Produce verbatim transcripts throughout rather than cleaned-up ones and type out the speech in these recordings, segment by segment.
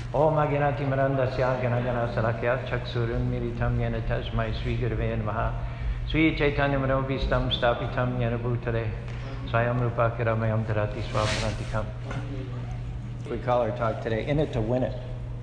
Om Aginati Marandasya Ganagana Salakya Chaksurun Miritam Yena Tasmai Sri Gurave Namaha Sri Chaitanya Manobhistam Stapitam Yena Bhutale Swayam Rupa Kiramayam Tarati Swapanantikam. We call our talk today, In It to Win It.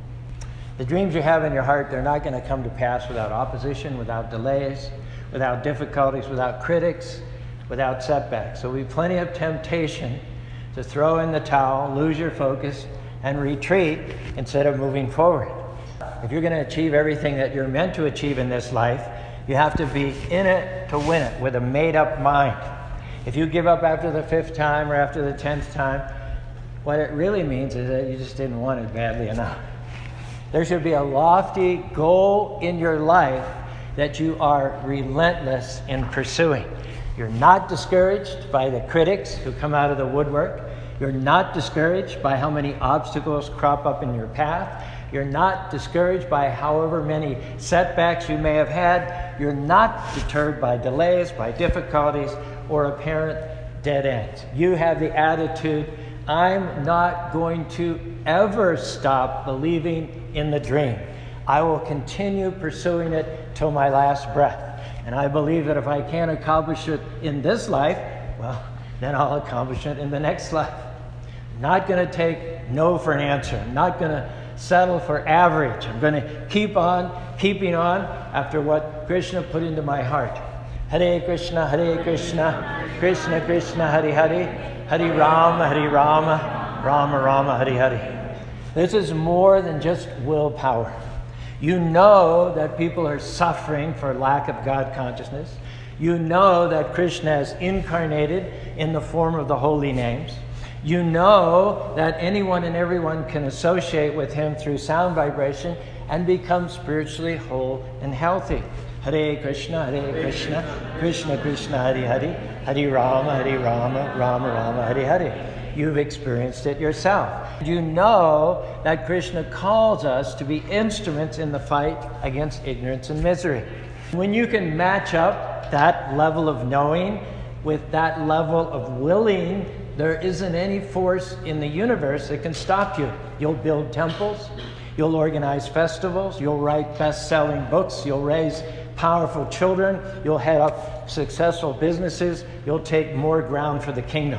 The dreams you have in your heart, they're not going to come to pass without opposition, without delays, without difficulties, without critics, without setbacks. So there'll be plenty of temptation to throw in the towel, lose your focus, and retreat instead of moving forward. If you're going to achieve everything that you're meant to achieve in this life, you have to be in it to win it with a made-up mind. If you give up after the fifth time or after the tenth time, what it really means is that you just didn't want it badly enough. There should be a lofty goal in your life that you are relentless in pursuing. You're not discouraged by the critics who come out of the woodwork. You're not discouraged by how many obstacles crop up in your path. You're not discouraged by however many setbacks you may have had. You're not deterred by delays, by difficulties, or apparent dead ends. You have the attitude, I'm not going to ever stop believing in the dream. I will continue pursuing it till my last breath. And I believe that if I can't accomplish it in this life, well, then I'll accomplish it in the next life. I'm not going to take no for an answer. I'm not going to settle for average. I'm going to keep on, keeping on after what Krishna put into my heart. Hare Krishna, Hare Krishna, Krishna Krishna, Hare Hare, Hare Rama, Hare Rama, Rama Rama, Hare Hare. This is more than just willpower. You know that people are suffering for lack of God consciousness. You know that Krishna has incarnated in the form of the holy names. You know that anyone and everyone can associate with him through sound vibration and become spiritually whole and healthy. Hare Krishna, Hare Krishna, Krishna Krishna, Hare Hare, Hare Rama, Hare Rama, Rama Rama, Hare Hare. You've experienced it yourself. You know that Krishna calls us to be instruments in the fight against ignorance and misery. When you can match up that level of knowing with that level of willing, there isn't any force in the universe that can stop you. You'll build temples, you'll organize festivals, you'll write best-selling books, you'll raise powerful children, you'll head up successful businesses, you'll take more ground for the kingdom.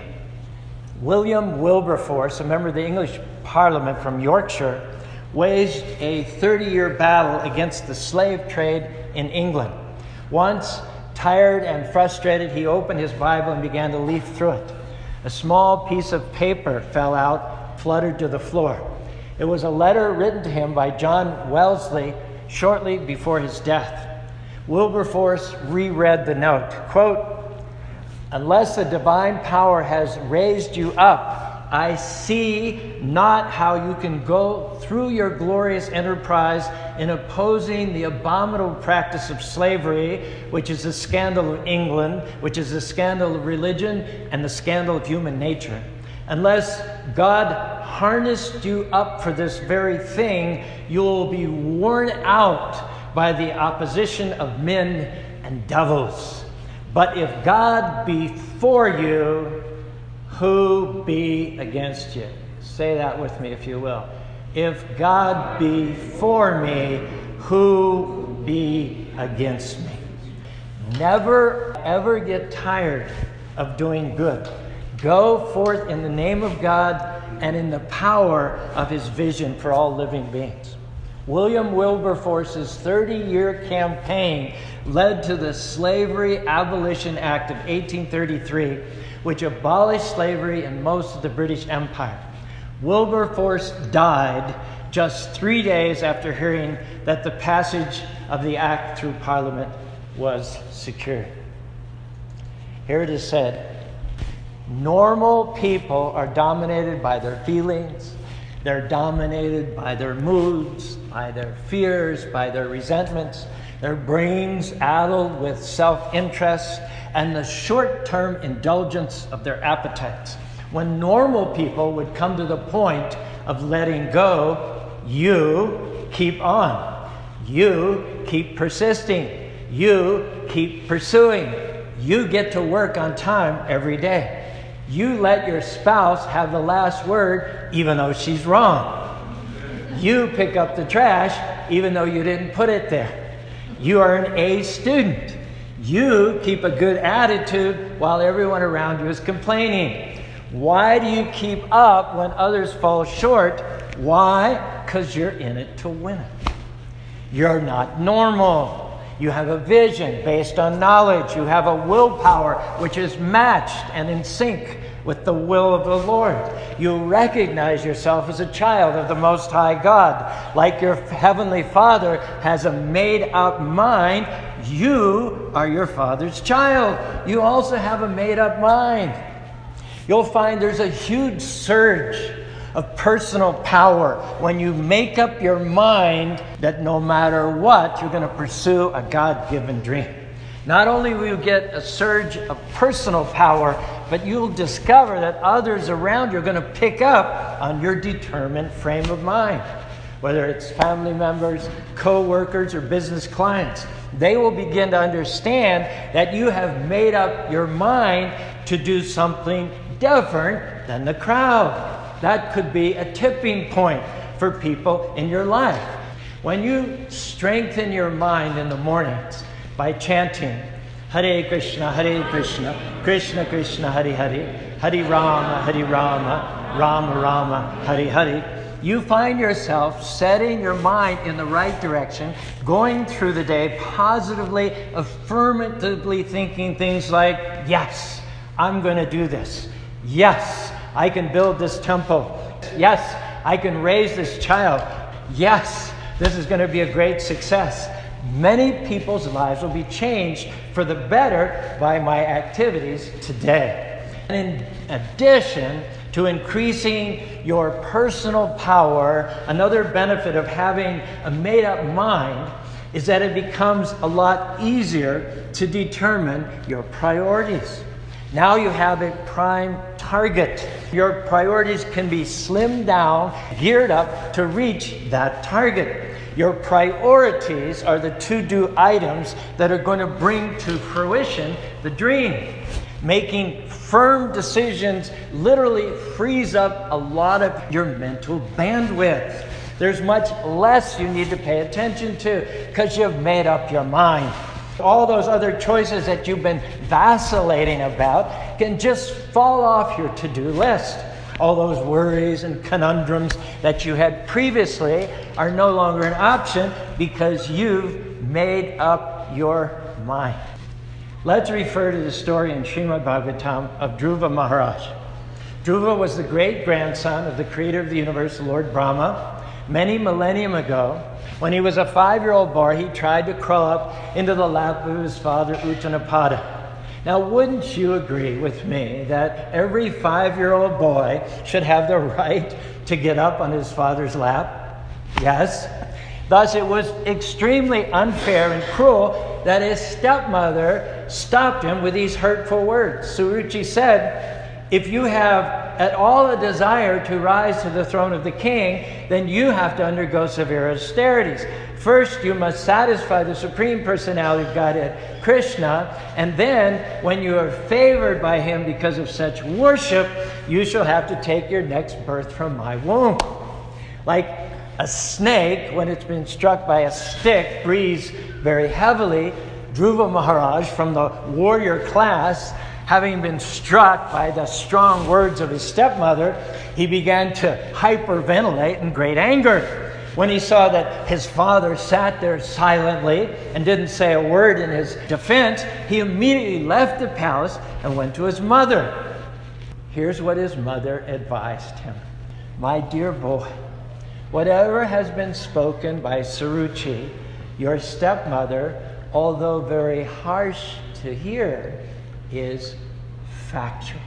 William Wilberforce, a member of the English Parliament from Yorkshire, waged a thirty-year battle against the slave trade in England. Once, tired and frustrated, he opened his Bible and began to leaf through it. A small piece of paper fell out, fluttered to the floor. It was a letter written to him by John Wellesley shortly before his death. Wilberforce reread the note, quote, "Unless the divine power has raised you up, I see not how you can go through your glorious enterprise in opposing the abominable practice of slavery, which is the scandal of England, which is the scandal of religion, and the scandal of human nature. Unless God harnessed you up for this very thing, you will be worn out by the opposition of men and devils. But if God be for you, who be against you?" Say that with me, if you will. If God be for me, who be against me? Never, ever get tired of doing good. Go forth in the name of God and in the power of his vision for all living beings. William Wilberforce's thirty-year campaign led to the Slavery Abolition Act of eighteen thirty-three, which abolished slavery in most of the British Empire. Wilberforce died just three days after hearing that the passage of the act through Parliament was secured. Here it is said, normal people are dominated by their feelings. They're dominated by their moods, by their fears, by their resentments, their brains addled with self-interest, and the short-term indulgence of their appetites. When normal people would come to the point of letting go, you keep on. You keep persisting. You keep pursuing. You get to work on time every day. You let your spouse have the last word, even though she's wrong. You pick up the trash even though you didn't put it there. You are an A student. You keep a good attitude while everyone around you is complaining. Why do you keep up when others fall short? Why? Because you're in it to win it. You're not normal. You have a vision based on knowledge. You have a willpower which is matched and in sync with the will of the Lord. You recognize yourself as a child of the Most High God. Like your Heavenly Father has a made-up mind, you are your Father's child. You also have a made-up mind. You'll find there's a huge surge of personal power when you make up your mind that no matter what, you're going to pursue a God-given dream. Not only will you get a surge of personal power, but you'll discover that others around you are going to pick up on your determined frame of mind. Whether it's family members, co-workers, or business clients, they will begin to understand that you have made up your mind to do something different than the crowd. That could be a tipping point for people in your life. When you strengthen your mind in the mornings by chanting Hare Krishna, Hare Krishna, Krishna Krishna, Hare Hare, Hare Rama, Hare Rama, Rama Rama, Hare Hare, you find yourself setting your mind in the right direction, going through the day positively, affirmatively thinking things like, yes, I'm going to do this. Yes, I can build this temple. Yes, I can raise this child. Yes, this is going to be a great success. Many people's lives will be changed for the better by my activities today. And in addition to increasing your personal power, another benefit of having a made-up mind is that it becomes a lot easier to determine your priorities. Now you have a prime target. Your priorities can be slimmed down, geared up to reach that target. Your priorities are the to-do items that are going to bring to fruition the dream. Making firm decisions literally frees up a lot of your mental bandwidth. There's much less you need to pay attention to because you've made up your mind. All those other choices that you've been vacillating about can just fall off your to-do list. All those worries and conundrums that you had previously are no longer an option because you've made up your mind. Let's refer to the story in Srimad Bhagavatam of Dhruva Maharaj. Dhruva was the great-grandson of the creator of the universe, Lord Brahma. Many millennium ago, when he was a five-year-old boy, he tried to crawl up into the lap of his father, Uttanapada. Now, wouldn't you agree with me that every five-year-old boy should have the right to get up on his father's lap? Yes. Thus, it was extremely unfair and cruel that his stepmother stopped him with these hurtful words. Suruchi said, if you have at all a desire to rise to the throne of the king, then you have to undergo severe austerities. First, you must satisfy the Supreme Personality of Godhead, Krishna, and then, when you are favored by him because of such worship, you shall have to take your next birth from my womb. Like a snake, when it's been struck by a stick, breathes very heavily. Dhruva Maharaj, from the warrior class, having been struck by the strong words of his stepmother, he began to hyperventilate in great anger. When he saw that his father sat there silently and didn't say a word in his defense, he immediately left the palace and went to his mother. Here's what his mother advised him. My dear boy, whatever has been spoken by Suruchi, your stepmother, although very harsh to hear, is factual.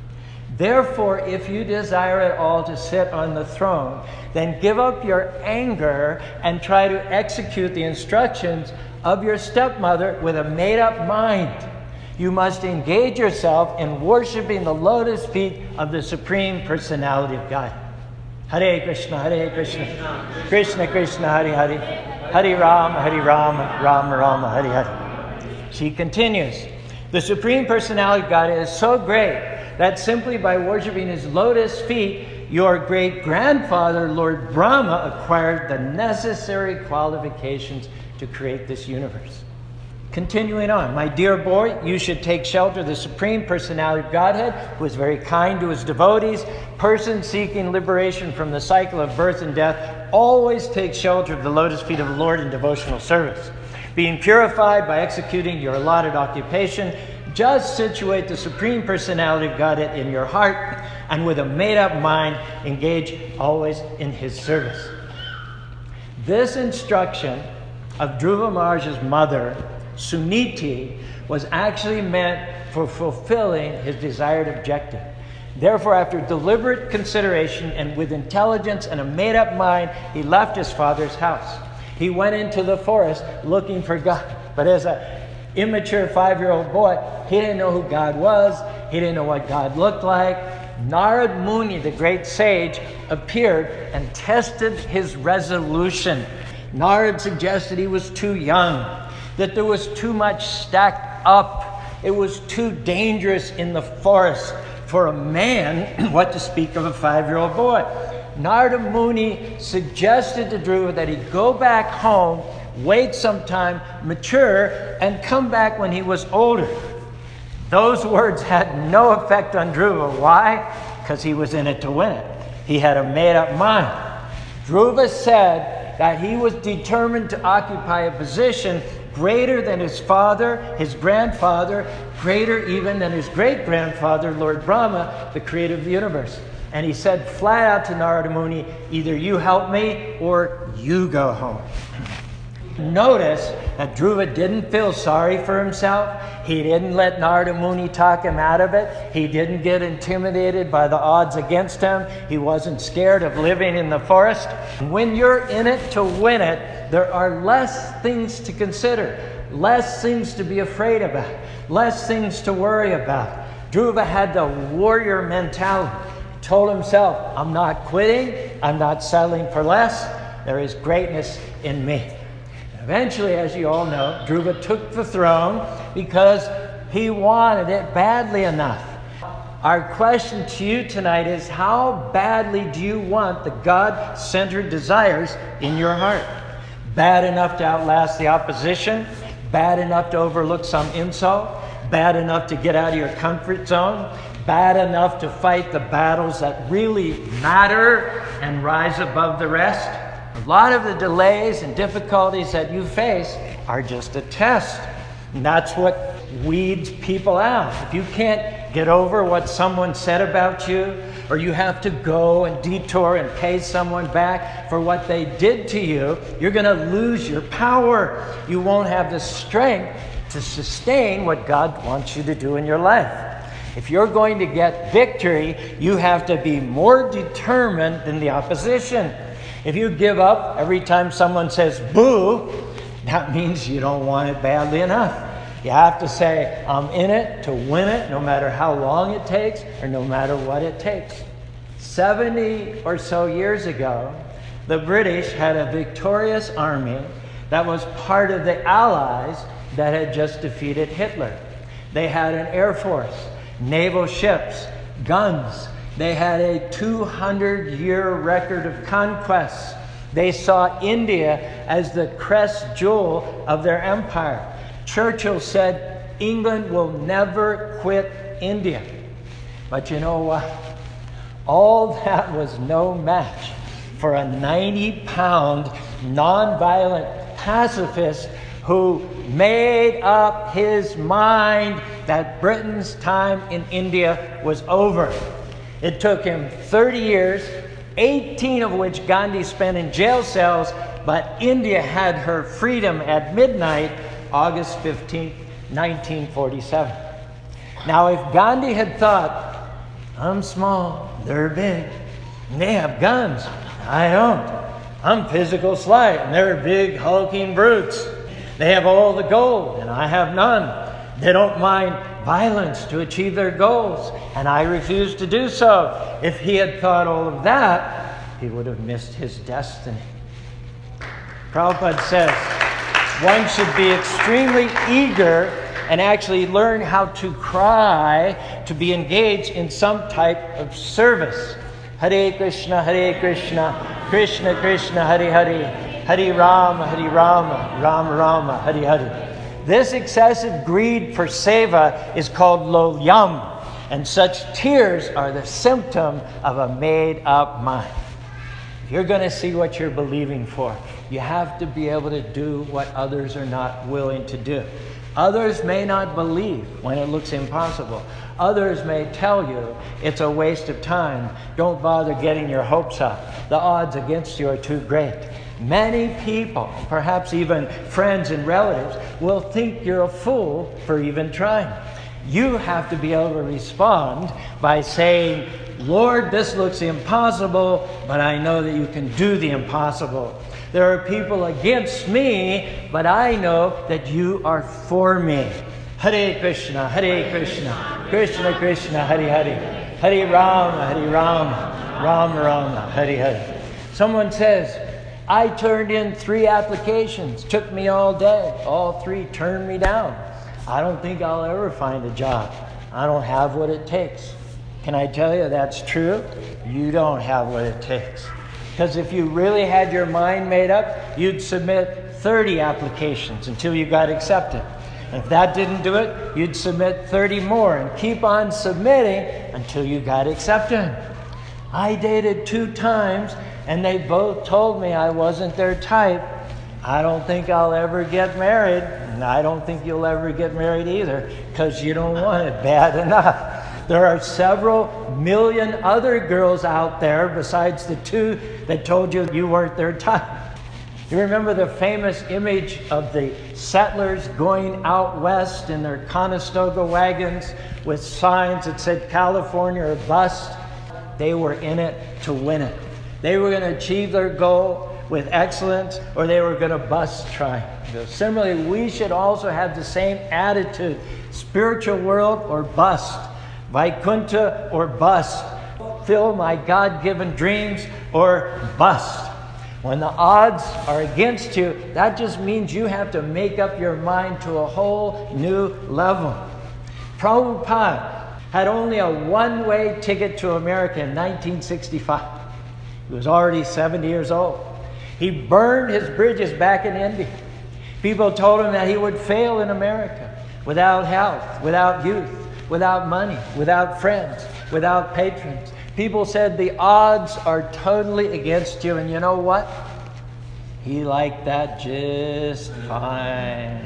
Therefore, if you desire at all to sit on the throne, then give up your anger and try to execute the instructions of your stepmother with a made-up mind. You must engage yourself in worshiping the lotus feet of the Supreme Personality of God. Hare Krishna, Hare Krishna, Krishna Krishna, Hare Hare, Hare Rama, Hare Rama, Rama Rama, Hare Hare. She continues, the Supreme Personality of God is so great that simply by worshiping his lotus feet, your great-grandfather, Lord Brahma, acquired the necessary qualifications to create this universe. Continuing on, my dear boy, you should take shelter of the Supreme Personality of Godhead, who is very kind to his devotees. Person seeking liberation from the cycle of birth and death always takes shelter of the lotus feet of the Lord in devotional service. Being purified by executing your allotted occupation, just situate the Supreme Personality of Godhead in your heart, and with a made-up mind, engage always in his service. This instruction of Dhruva Maharaj's mother, Suniti, was actually meant for fulfilling his desired objective. Therefore, after deliberate consideration and with intelligence and a made-up mind, he left his father's house. He went into the forest looking for God. But as an immature five-year-old boy, he didn't know who God was. He didn't know what God looked like. Narad Muni, the great sage, appeared and tested his resolution. Narad suggested he was too young, that there was too much stacked up. It was too dangerous in the forest for a man, what to speak of a five-year-old boy. Narada Muni suggested to Dhruva that he go back home, wait some time, mature, and come back when he was older. Those words had no effect on Dhruva. Why? Because he was in it to win it. He had a made-up mind. Dhruva said that he was determined to occupy a position greater than his father, his grandfather, greater even than his great-grandfather, Lord Brahma, the creator of the universe. And he said flat out to Narada Muni, either you help me or you go home. Notice that Dhruva didn't feel sorry for himself. He didn't let Narada Muni talk him out of it. He didn't get intimidated by the odds against him. He wasn't scared of living in the forest. When you're in it to win it, there are less things to consider, less things to be afraid about, less things to worry about. Dhruva had the warrior mentality. He told himself, I'm not quitting. I'm not settling for less. There is greatness in me. Eventually, as you all know, Dhruva took the throne because he wanted it badly enough. Our question to you tonight is, how badly do you want the God-centered desires in your heart? Bad enough to outlast the opposition? Bad enough to overlook some insult? Bad enough to get out of your comfort zone? Bad enough to fight the battles that really matter and rise above the rest? A lot of the delays and difficulties that you face are just a test. And that's what weeds people out. If you can't get over what someone said about you, or you have to go and detour and pay someone back for what they did to you, you're going to lose your power. You won't have the strength to sustain what God wants you to do in your life. If you're going to get victory, you have to be more determined than the opposition. If you give up every time someone says boo, that means you don't want it badly enough. You have to say, I'm in it to win it, no matter how long it takes or no matter what it takes. seventy or so years ago, the British had a victorious army that was part of the Allies that had just defeated Hitler. They had an air force, naval ships, guns. They had a two hundred year record of conquests. They saw India as the crest jewel of their empire. Churchill said, England will never quit India. But you know what? All that was no match for a ninety pound nonviolent pacifist who made up his mind that Britain's time in India was over. It took him thirty years, eighteen of which Gandhi spent in jail cells, but India had her freedom at midnight, August fifteenth, nineteen forty-seven. Now, if Gandhi had thought, I'm small, they're big, and they have guns, I don't. I'm physical slight, and they're big, hulking brutes. They have all the gold, and I have none. They don't mind violence to achieve their goals, and I refuse to do so. If he had thought all of that, he would have missed his destiny. Prabhupada says, one should be extremely eager and actually learn how to cry to be engaged in some type of service. Hare Krishna, Hare Krishna, Krishna Krishna, Hare Hare, Hare Rama, Hare Rama, Rama Rama, Hare Hare. This excessive greed for seva is called lolyam, and such tears are the symptom of a made-up mind. If you're going to see what you're believing for, you have to be able to do what others are not willing to do. Others may not believe when it looks impossible. Others may tell you it's a waste of time. Don't bother getting your hopes up. The odds against you are too great. Many people, perhaps even friends and relatives, will think you're a fool for even trying. You have to be able to respond by saying, Lord, this looks impossible, but I know that you can do the impossible. There are people against me, but I know that you are for me. Hare Krishna, Hare Krishna, Krishna Krishna, Hare Hare, Hare Rama, Hare Rama, Rama Rama, Hare Hare. Someone says, I turned in three applications, took me all day. All three turned me down. I don't think I'll ever find a job. I don't have what it takes. Can I tell you that's true? You don't have what it takes. Because if you really had your mind made up, you'd submit thirty applications until you got accepted. And if that didn't do it, you'd submit thirty more and keep on submitting until you got accepted. I dated two times and they both told me I wasn't their type. I don't think I'll ever get married, and I don't think you'll ever get married either, because you don't want it bad enough. There are several million other girls out there besides the two that told you you weren't their type. You remember the famous image of the settlers going out west in their Conestoga wagons with signs that said California or bust? They were in it to win it. They were going to achieve their goal with excellence, or they were going to bust trying. Similarly, we should also have the same attitude. Spiritual world or bust. Vaikuntha or bust. Fulfill my God-given dreams or bust. When the odds are against you, that just means you have to make up your mind to a whole new level. Prabhupada had only a one-way ticket to America in nineteen sixty-five. He was already seventy years old. He burned his bridges back in India. People told him that he would fail in America without health, without youth, without money, without friends, without patrons. People said the odds are totally against you, and you know what? He liked that just fine.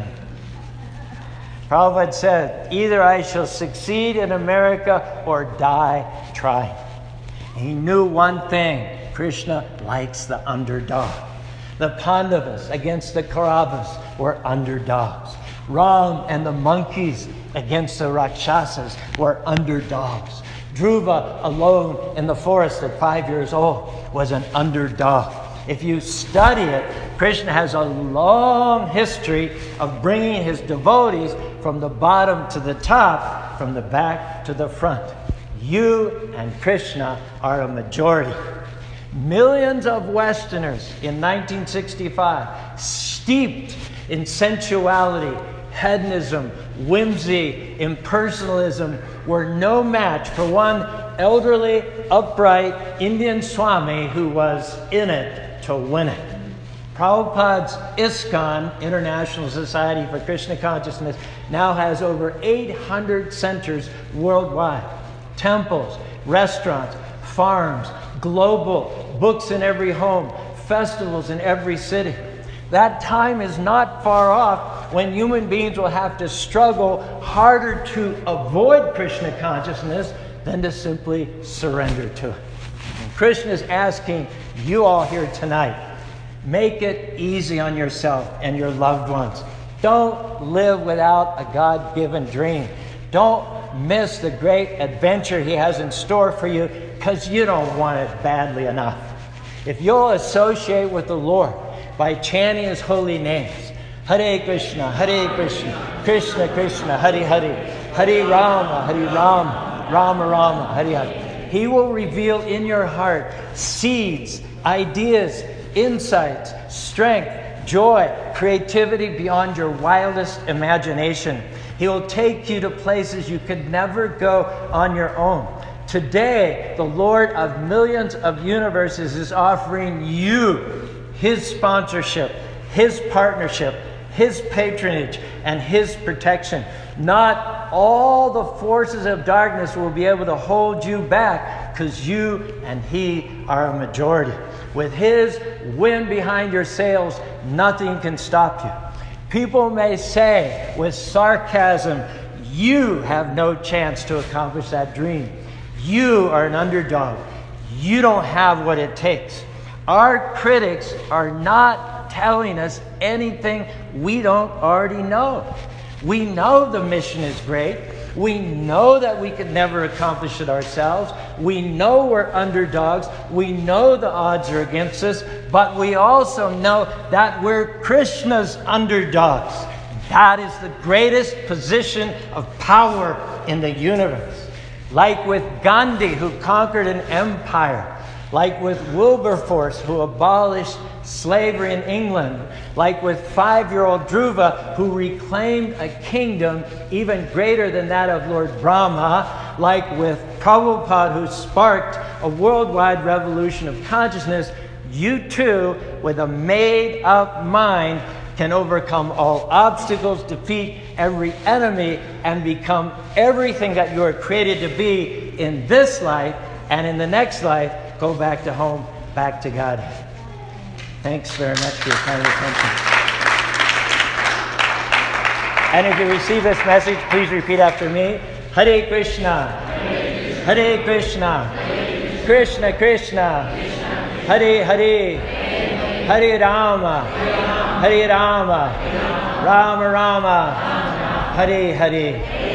Prabhupada said, either I shall succeed in America or die trying. He knew one thing. Krishna likes the underdog. The Pandavas against the Kauravas were underdogs. Ram and the monkeys against the Rakshasas were underdogs. Dhruva alone in the forest at five years old was an underdog. If you study it, Krishna has a long history of bringing his devotees from the bottom to the top, from the back to the front. You and Krishna are a majority. Millions of Westerners in nineteen sixty-five, steeped in sensuality, hedonism, whimsy, impersonalism, were no match for one elderly, upright Indian Swami who was in it to win it. Prabhupada's ISKCON, International Society for Krishna Consciousness, now has over eight hundred centers worldwide. Temples, restaurants, farms, global, books in every home, festivals in every city. That time is not far off when human beings will have to struggle harder to avoid Krishna consciousness than to simply surrender to it. And Krishna is asking you all here tonight, make it easy on yourself and your loved ones. Don't live without a God-given dream. Don't miss the great adventure He has in store for you, because you don't want it badly enough. If you'll associate with the Lord by chanting His holy names, Hare Krishna, Hare Krishna, Krishna Krishna, Hare Hare, Hare Rama, Hare Rama, Rama Rama, Hare Hare, He will reveal in your heart seeds, ideas, insights, strength, joy, creativity beyond your wildest imagination. He will take you to places you could never go on your own. Today, the Lord of millions of universes is offering you His sponsorship, His partnership, His patronage, and His protection. Not all the forces of darkness will be able to hold you back, because you and He are a majority. With His wind behind your sails, nothing can stop you. People may say with sarcasm, you have no chance to accomplish that dream. You are an underdog. You don't have what it takes. Our critics are not telling us anything we don't already know. We know the mission is great. We know that we could never accomplish it ourselves. We know we're underdogs. We know the odds are against us. But we also know that we're Krishna's underdogs. That is the greatest position of power in the universe. Like with Gandhi, who conquered an empire. Like with Wilberforce, who abolished slavery in England. Like with five-year-old Dhruva, who reclaimed a kingdom even greater than that of Lord Brahma. Like with Prabhupada, who sparked a worldwide revolution of consciousness. You too, with a made-up mind, can overcome all obstacles, defeat every enemy, and become everything that you are created to be in this life, and in the next life, go back to home, back to God. Thanks very much for your kind attention. And if you receive this message, please repeat after me. Hare Krishna. Hare Krishna. Krishna Krishna. Hare Hare. Hare Rama. Hare Rama. Rama Rama. Hare Hare.